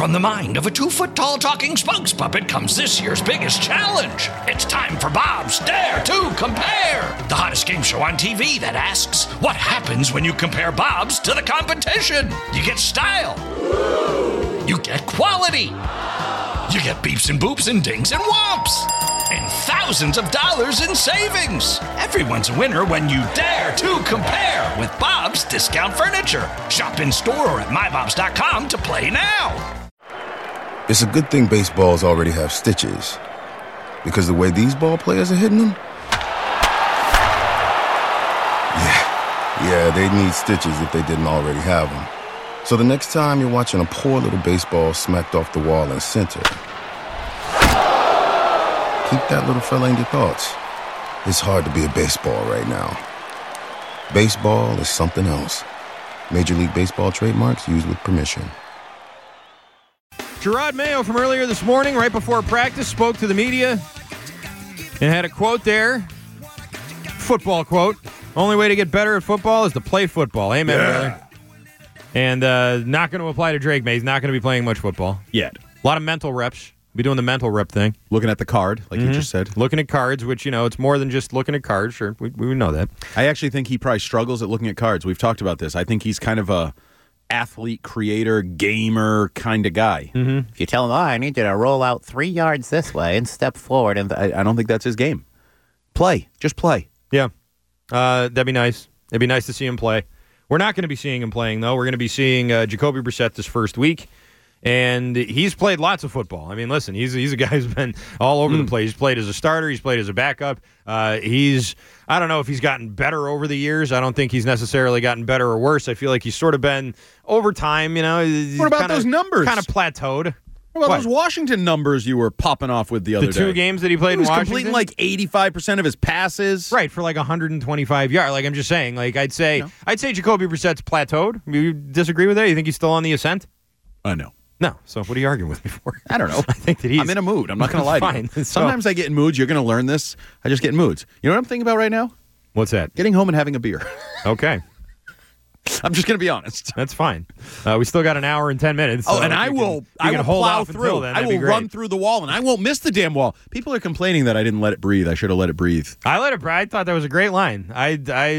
From the mind of a 2-foot-tall talking spokes puppet comes this year's biggest challenge. It's time for Bob's Dare to Compare, the hottest game show on TV that asks, what happens when you compare Bob's to the competition? You get style. You get quality. You get beeps and boops and dings and whomps. And thousands of dollars in savings. Everyone's a winner when you dare to compare with Bob's Discount Furniture. Shop in store or at mybobs.com to play now. It's a good thing baseballs already have stitches, because the way these ball players are hitting them, yeah, they'd need stitches if they didn't already have them. So the next time you're watching a poor little baseball smacked off the wall in center, keep that little fella in your thoughts. It's hard to be a baseball right now. Baseball is something else. Major League Baseball trademarks used with permission. Gerard Mayo from earlier this morning, right before practice, spoke to the media and had a quote there. Football quote. Only way to get better at football is to play football. Amen, brother. And not going to apply to Drake May. He's not going to be playing much football. Yet. A lot of mental reps. Be doing the mental rep thing. Looking at the card, like you just said. Looking at cards, which, it's more than just looking at cards. Sure, we know that. I actually think he probably struggles at looking at cards. We've talked about this. I think he's kind of a athlete, creator, gamer kind of guy. Mm-hmm. If you tell him, I need you to roll out 3 yards this way and step forward. And I don't think that's his game. Play. Just play. Yeah. That'd be nice. It'd be nice to see him play. We're not going to be seeing him playing, though. We're going to be seeing Jacoby Brissett this first week. And he's played lots of football. I mean, listen, he's a guy who's been all over the place. He's played as a starter. He's played as a backup. I don't know if he's gotten better over the years. I don't think he's necessarily gotten better or worse. I feel like he's sort of been, over time, What about those numbers? Kind of plateaued. What about those Washington numbers you were popping off with the other day? The 2 games that he played in Washington? He was completing like 85% of his passes. Right, for like 125 yards. Like, I'm just saying, like, I'd say Jacoby Brissett's plateaued. You disagree with that? You think he's still on the ascent? No. No. So what are you arguing with me for? I don't know. I think that I'm in a mood. I'm not going to lie to you. Sometimes I get in moods. You're going to learn this. I just get in moods. You know what I'm thinking about right now? What's that? Getting home and having a beer. Okay. I'm just going to be honest. That's fine. We still got an hour and 10 minutes. And I will plow through. I will run through the wall, and I won't miss the damn wall. People are complaining that I didn't let it breathe. I should have let it breathe. I let it breathe. I thought that was a great line. I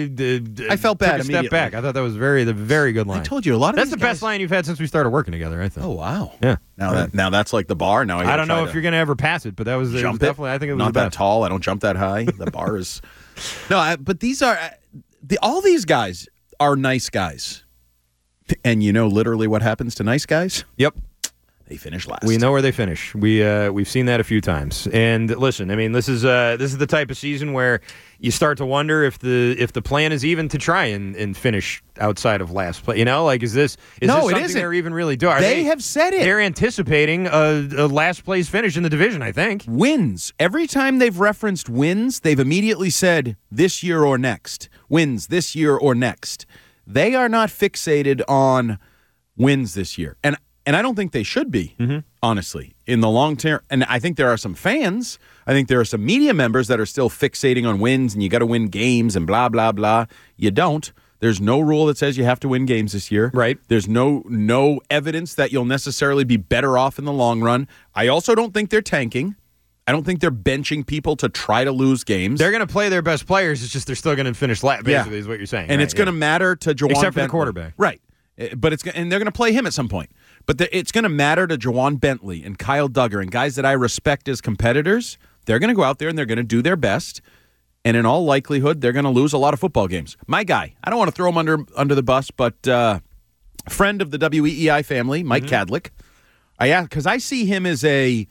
felt bad took a step back. I thought that was the very good line. I told you a lot of That's the best line you've had since we started working together, I think. Oh, wow. Yeah. Now that's like the bar. Now I don't know if you're going to ever pass it, but that was definitely, I think it was not the that best. tall. I don't jump that high. The bar is. No, but these are all these guys are nice guys. And you know literally what happens to nice guys? Yep. They finish last. We know where they finish. We've seen that a few times. And listen, I mean, this is the type of season where you start to wonder if the plan is even to try and finish outside of last place. Is this something they're even really doing? They have said it. They're anticipating a last place finish in the division, I think. Wins. Every time they've referenced wins, they've immediately said this year or next. Wins this year or next. They are not fixated on wins this year. And I don't think they should be, honestly, in the long term. And I think there are some fans. I think there are some media members that are still fixating on wins and you got to win games and blah, blah, blah. You don't. There's no rule that says you have to win games this year. Right. There's no evidence that you'll necessarily be better off in the long run. I also don't think they're tanking. I don't think they're benching people to try to lose games. They're going to play their best players. It's just they're still going to finish last, basically, is what you're saying. And it's going to matter to Juwan Except for Bentley. the quarterback. Right. But and they're going to play him at some point. But it's going to matter to Juwan Bentley and Kyle Duggar and guys that I respect as competitors. They're going to go out there and they're going to do their best. And in all likelihood, they're going to lose a lot of football games. My guy, I don't want to throw him under the bus, but friend of the WEEI family, Mike Kadlick. I asked because I see him as a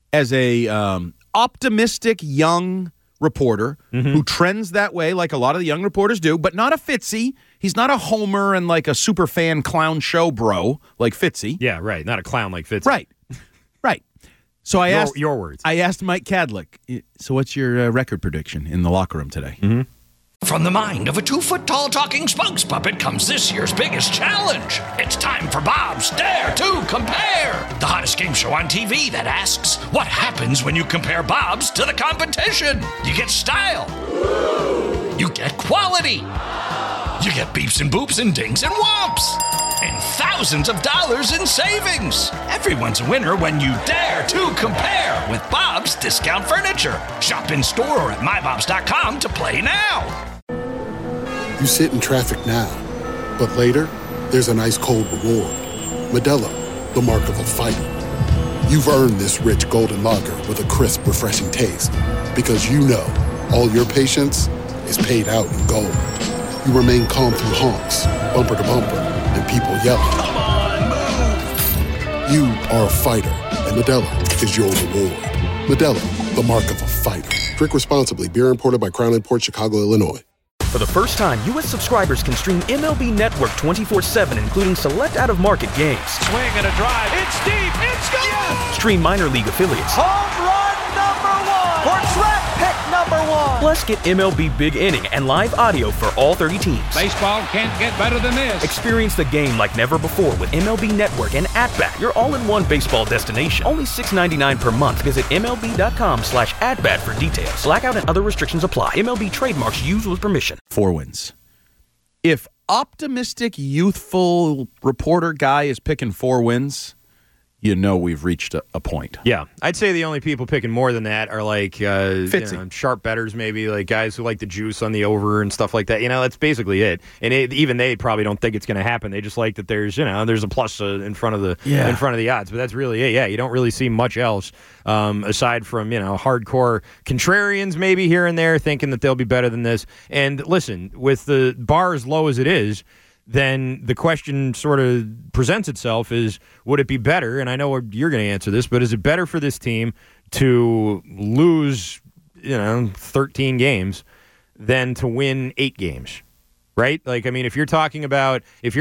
optimistic young reporter who trends that way like a lot of the young reporters do, but not a Fitzy. He's not a homer and like a super fan clown show bro like Fitzy. Yeah, right. Not a clown like Fitzy. Right. So I asked your words. I asked Mike Kadlick, so what's your record prediction in the locker room today? From the mind of a 2-foot-tall talking spokes puppet comes this year's biggest challenge. It's time for Bob's Dare to Compare, the hottest game show on TV that asks, what happens when you compare Bob's to the competition? You get style. You get quality. You get beeps and boops and dings and whomps. And and thousands of dollars in savings. Everyone's a winner when you dare to compare with Bob's Discount Furniture. Shop in store or at mybobs.com to play now. You sit in traffic now, but later, there's an ice-cold reward. Modelo, the mark of a fighter. You've earned this rich golden lager with a crisp, refreshing taste. Because you know, all your patience is paid out in gold. You remain calm through honks, bumper to bumper, and people yelling. Come on, move! You are a fighter, and Modelo is your reward. Modelo, the mark of a fighter. Drink responsibly. Beer imported by Crown Imports, Chicago, Illinois. For the first time, U.S. subscribers can stream MLB Network 24/7, including select out-of-market games. Swing and a drive. It's deep. It's gone. Yes! Stream minor league affiliates. Home run number one. Or draft pick number one. Plus, get MLB Big Inning and live audio for all 30 teams. Baseball can't get better than this. Experience the game like never before with MLB Network and At-Bat, your all-in-one baseball destination. Only $6.99 per month. Visit MLB.com/atbat for details. Blackout and other restrictions apply. MLB trademarks used with permission. 4 wins. If optimistic, youthful reporter guy is picking 4 wins, you know we've reached a point. Yeah. I'd say the only people picking more than that are like Fitzy. Sharp bettors, maybe, like guys who like the juice on the over and stuff like that. That's basically it. And even they probably don't think it's going to happen. They just like that there's a plus in front of the odds. But that's really it. Yeah, you don't really see much else aside from, hardcore contrarians maybe here and there thinking that they'll be better than this. And listen, with the bar as low as it is, then the question sort of presents itself is, would it be better, and I know you're going to answer this, but is it better for this team to lose, 13 games than to win 8 games? Right? If you're talking about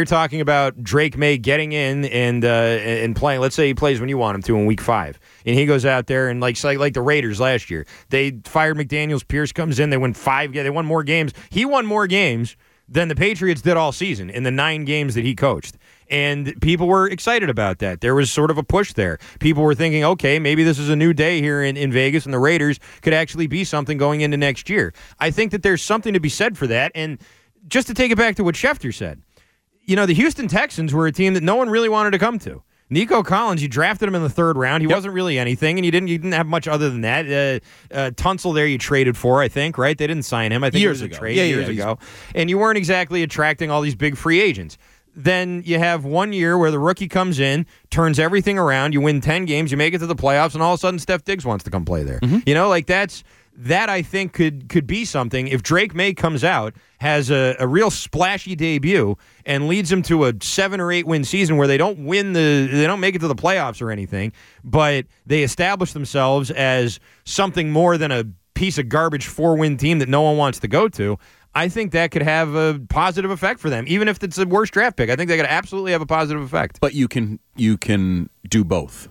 Drake May getting in and playing, let's say he plays when you want him to in week 5, and he goes out there and like the Raiders last year, they fired McDaniels, Pierce comes in, they won 5, they won more games. He won more games than the Patriots did all season in the 9 games that he coached. And people were excited about that. There was sort of a push there. People were thinking, okay, maybe this is a new day here in Vegas, and the Raiders could actually be something going into next year. I think that there's something to be said for that. And just to take it back to what Schefter said, the Houston Texans were a team that no one really wanted to come to. Nico Collins, you drafted him in the 3rd round. He wasn't really anything, and you didn't have much other than that. Tunsil there you traded for, I think, right? They didn't sign him. I think years it was a ago. trade years ago. And you weren't exactly attracting all these big free agents. Then you have 1 year where the rookie comes in, turns everything around, you win 10 games, you make it to the playoffs, and all of a sudden Steph Diggs wants to come play there. Mm-hmm. That I think could be something if Drake May comes out, has a real splashy debut, and leads them to a 7 or 8 win season where they don't make it to the playoffs or anything, but they establish themselves as something more than a piece of garbage 4-win team that no one wants to go to. I think that could have a positive effect for them, even if it's a worse draft pick. I think they could absolutely have a positive effect. But you can do both.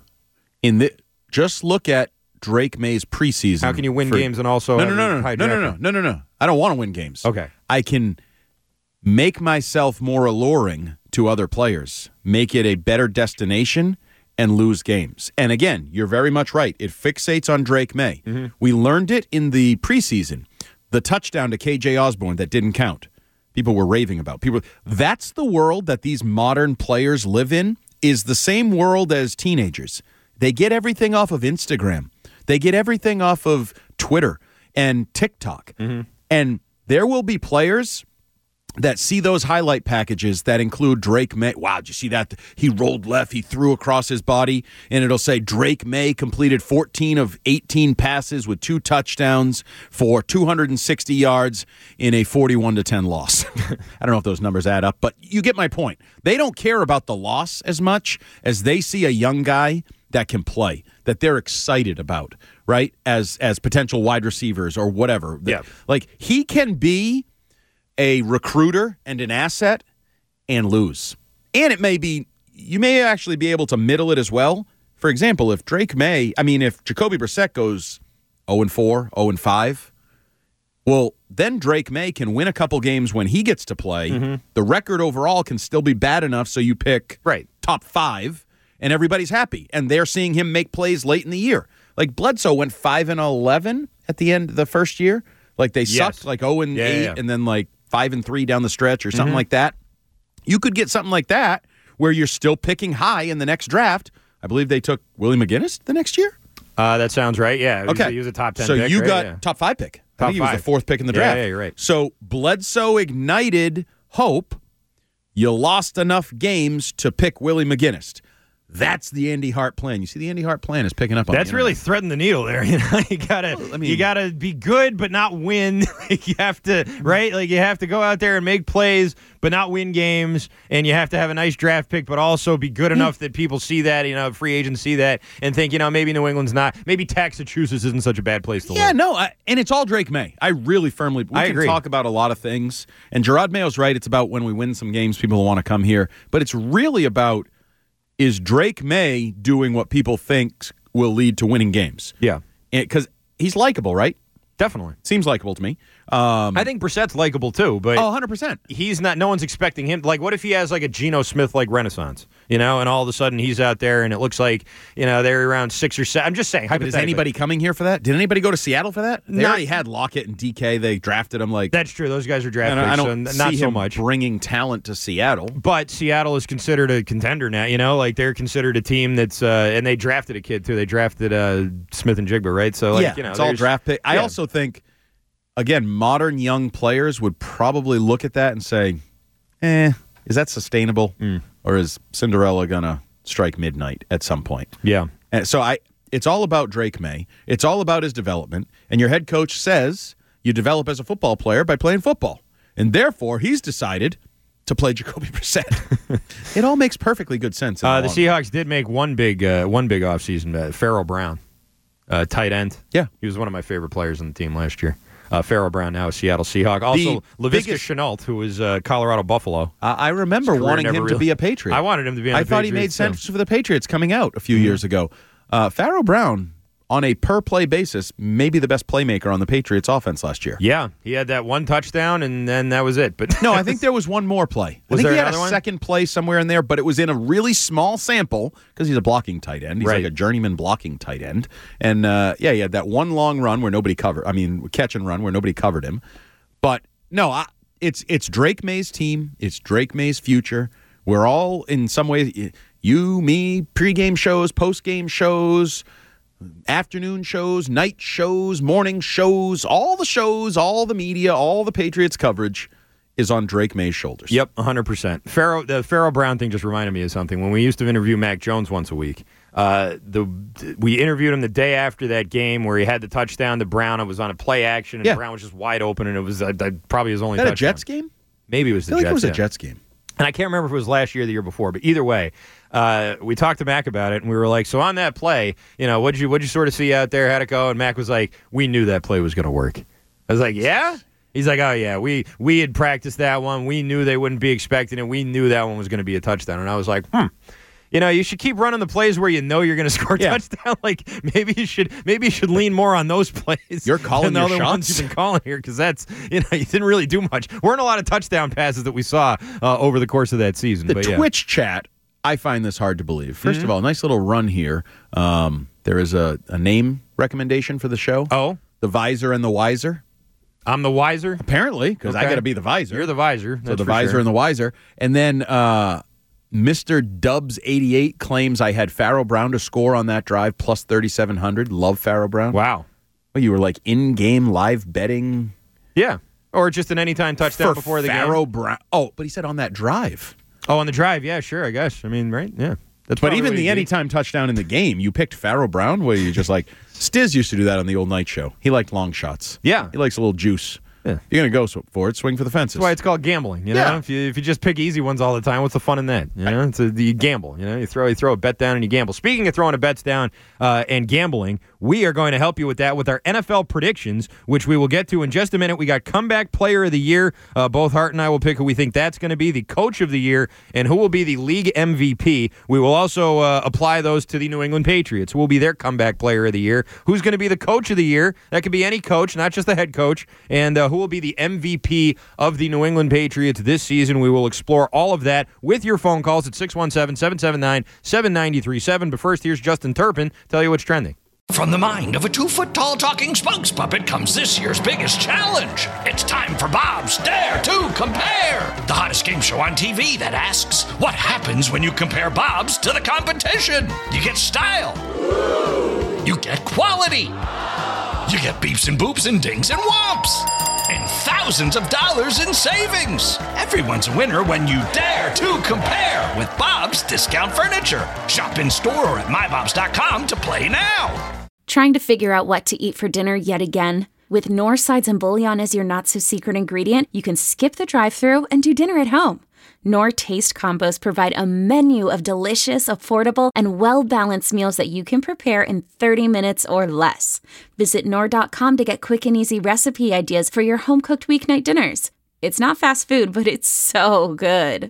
Just look at Drake May's preseason. How can you win games and also No. I don't want to win games. Okay. I can make myself more alluring to other players, make it a better destination, and lose games. And again, you're very much right. It fixates on Drake May. Mm-hmm. We learned it in the preseason. The touchdown to KJ Osborne that didn't count. People were raving about. That's the world that these modern players live in, is the same world as teenagers. They get everything off of Instagram. They get everything off of Twitter and TikTok. Mm-hmm. And there will be players that see those highlight packages that include Drake May. Wow, did you see that? He rolled left, he threw across his body, and it'll say Drake May completed 14 of 18 passes with 2 touchdowns for 260 yards in a 41-10 loss. I don't know if those numbers add up, but you get my point. They don't care about the loss as much as they see a young guy that can play, that they're excited about, right? As potential wide receivers or whatever. Yeah. Like, he can be a recruiter and an asset and lose. And you may actually be able to middle it as well. For example, if Jacoby Brissett goes 0-4, 0-5, well, then Drake May can win a couple games when he gets to play. Mm-hmm. The record overall can still be bad enough so you pick top 5 and everybody's happy. And they're seeing him make plays late in the year. Like Bledsoe went 5-11 at the end of the first year. Like they sucked like 0-8 and then like 5-3 down the stretch or something like that. You could get something like that where you're still picking high in the next draft. I believe they took Willie McGinnis the next year. That sounds right. Yeah. He was a top 10 so pick. you right? got top 5 pick. I think he was the 4th pick in the draft. Yeah, you're right. So Bledsoe ignited hope. You lost enough games to pick Willie McGinnis. That's the Andy Hart plan. You see, the Andy Hart plan is picking up on That's really threading the needle there. You know, you gotta be good but not win. You have to, right? Like you have to go out there and make plays but not win games, and you have to have a nice draft pick but also be good enough that people see that, you know, free agents see that and think, you know, maybe New England's not, maybe Massachusetts isn't such a bad place to live. Yeah, no, and it's all Drake May. I really firmly, we can agree. talk about a lot of things, and Gerard Mayo's right. It's about when we win some games, people will want to come here, but it's really about, is Drake May doing what people think will lead to winning games? Yeah. Because he's likable, right? Definitely. Seems likable to me. I think Brissett's likable too, but 100%. He's not. No one's expecting him. Like, what if he has like a Geno Smith like renaissance, you know, and all of a sudden he's out there and it looks like, you know, they're around 6 or 7. I'm just saying. But is anybody coming here for that? Did anybody go to Seattle for that? They already had Lockett and DK. They drafted them like. That's true. Those guys are draft picks. I don't so see not him so much bringing talent to Seattle. But Seattle is considered a contender now. You know, like they're considered a team that's and they drafted a kid too. They drafted Smith and Jigba, right? So like, yeah, you know, it's all draft pick. I also think. Again, modern young players would probably look at that and say, is that sustainable? Or is Cinderella going to strike midnight at some point? Yeah. And so it's all about Drake May. It's all about his development. And your head coach says you develop as a football player by playing football. And therefore, he's decided to play Jacoby Brissett. It all makes perfectly good sense. The Seahawks did make one big offseason. Pharaoh Brown, tight end. Yeah. He was one of my favorite players on the team last year. Pharaoh Brown, now a Seattle Seahawk. Also, Laviska Shenault, who was Colorado Buffalo. I remember wanting him to be a Patriot. I wanted him to be on the Patriots. I thought he made sense for the Patriots coming out a few years ago. Pharaoh Brown, on a per-play basis, maybe the best playmaker on the Patriots offense last year. Yeah, he had that one touchdown, and then that was it. But no, I think there was one more play. I think he had a second play somewhere in there, but it was in a really small sample because he's a blocking tight end. He's like a journeyman blocking tight end. And, he had that one long run where nobody covered. I mean, catch and run where nobody covered him. But, no, it's Drake May's team. It's Drake May's future. We're all, in some ways, you, me, pregame shows, postgame shows, afternoon shows, night shows, morning shows, all the media, all the Patriots coverage is on Drake May's shoulders. Yep, 100%. The Pharaoh Brown thing just reminded me of something. When we used to interview Mac Jones once a week, we interviewed him the day after that game where he had the touchdown to Brown. It was on a play action, and Brown was just wide open, and it was probably his only touchdown. That a Jets game? Maybe it was the Jets. I feel like it was a Jets game. And I can't remember if it was last year or the year before, but either way, we talked to Mac about it, and we were like, so on that play, you know, what'd you sort of see out there? How'd it go? And Mac was like, we knew that play was going to work. I was like, yeah? He's like, oh, yeah, we had practiced that one. We knew they wouldn't be expecting it. We knew that one was going to be a touchdown. And I was like, you know, you should keep running the plays where you know you're going to score a touchdown. Like maybe you should lean more on those plays. You're calling than the your other shots? ones you've been calling here because that's, you know, you didn't really do much. Weren't a lot of touchdown passes that we saw over the course of that season. The Twitch chat, I find this hard to believe. First of all, nice little run here. There is a name recommendation for the show. Oh, The Visor and the Wiser. I'm the Wiser? Apparently, because I got to be the Visor. You're the Visor. So the Visor and the Wiser. And then Mr. Dubs88 claims I had Pharaoh Brown to score on that drive, plus 3,700. Love Pharaoh Brown. Wow. Well, you were like in-game live betting? Yeah. Or just an anytime touchdown before the game. Pharaoh Brown. Oh, but he said on that drive. Oh, on the drive. Yeah, sure, I guess. I mean, right? Yeah. But even the anytime touchdown in the game, you picked Pharaoh Brown, where you just like, Stiz used to do that on the old night show. He liked long shots. Yeah. He likes a little juice. Yeah. If you're going to go for it, swing for the fences. That's why it's called gambling. You know, if you just pick easy ones all the time, what's the fun in that? You know, you gamble. You know, you throw a bet down and you gamble. Speaking of throwing a bets down and gambling, we are going to help you with that with our NFL predictions, which we will get to in just a minute. We got comeback player of the year. Both Hart and I will pick who we think that's going to be, the coach of the year, and who will be the league MVP. We will also apply those to the New England Patriots, who will be their comeback player of the year. Who's going to be the coach of the year? That could be any coach, not just the head coach. And who will be the MVP of the New England Patriots this season? We will explore all of that with your phone calls at 617-779-7937. But first, here's Justin Turpin. Tell you what's trending. From the mind of a 2-foot-tall talking spokes puppet comes this year's biggest challenge. It's time for Bob's Dare to Compare, the hottest game show on TV that asks, what happens when you compare Bob's to the competition? You get style. You get quality. You get beeps and boops and dings and whomps. And thousands of dollars in savings. Everyone's a winner when you dare to compare with Bob's Discount Furniture. Shop in store or at mybobs.com to play now. Trying to figure out what to eat for dinner yet again? With Knorr sides and bouillon as your not-so-secret ingredient, you can skip the drive-thru and do dinner at home. Knorr Taste Combos provide a menu of delicious, affordable, and well-balanced meals that you can prepare in 30 minutes or less. Visit Knorr.com to get quick and easy recipe ideas for your home-cooked weeknight dinners. It's not fast food, but it's so good.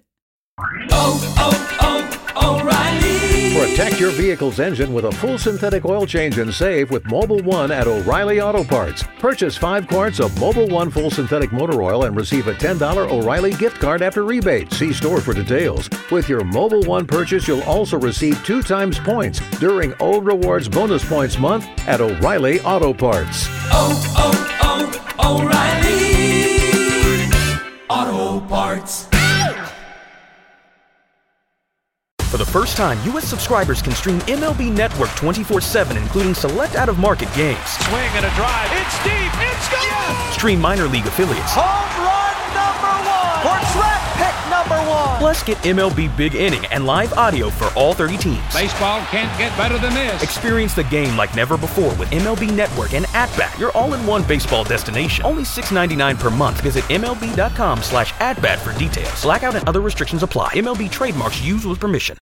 O'Reilly. Protect your vehicle's engine with a full synthetic oil change and save with Mobil 1 at O'Reilly Auto Parts. Purchase 5 quarts of Mobil 1 full synthetic motor oil and receive a $10 O'Reilly gift card after rebate. See store for details. With your Mobil 1 purchase, you'll also receive 2 times points during O Rewards Bonus Points Month at O'Reilly Auto Parts. O'Reilly Auto Parts. For the first time, U.S. subscribers can stream MLB Network 24/7, including select out-of-market games. Swing and a drive. It's deep. It's gone. Yes. Stream minor league affiliates. Home run number 1. Or draft pick number 1. Plus, get MLB Big Inning and live audio for all 30 teams. Baseball can't get better than this. Experience the game like never before with MLB Network and At-Bat, your all-in-one baseball destination. Only $6.99 per month. Visit MLB.com/atbat for details. Blackout and other restrictions apply. MLB trademarks used with permission.